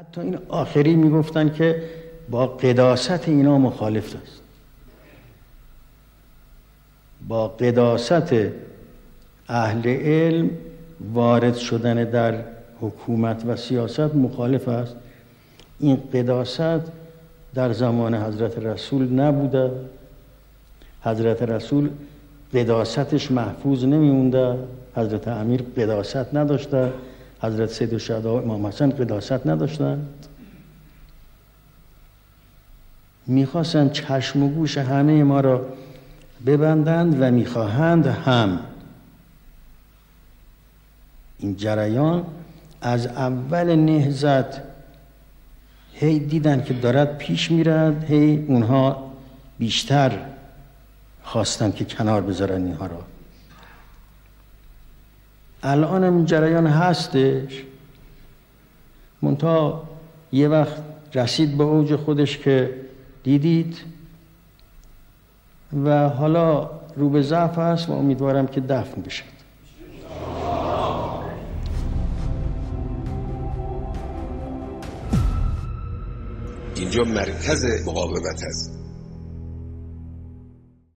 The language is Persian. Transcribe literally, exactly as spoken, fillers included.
حتی این آخری میگفتن که با قداست اینا مخالف است، با قداست اهل علم وارد شدن در حکومت و سیاست مخالف است. این قداست در زمان حضرت رسول نبوده، حضرت رسول قداستش محفوظ نمیمونده، حضرت امیر قداست نداشته، حضرت سید الشهدا امام حسن قداست نداشتند. میخواستند چشم و گوش همه ما را ببندند و میخواهند هم این جریان از اول نهضت هی دیدن که دارد پیش میرد، هی اونها بیشتر خواستن که کنار بذارن اینها را. الان این جریان هستش، منتها یه وقت رسید به اوج خودش که دیدید و حالا رو به ضعف است و امیدوارم که دفن بشه. اینجا مرکز مقاومت است.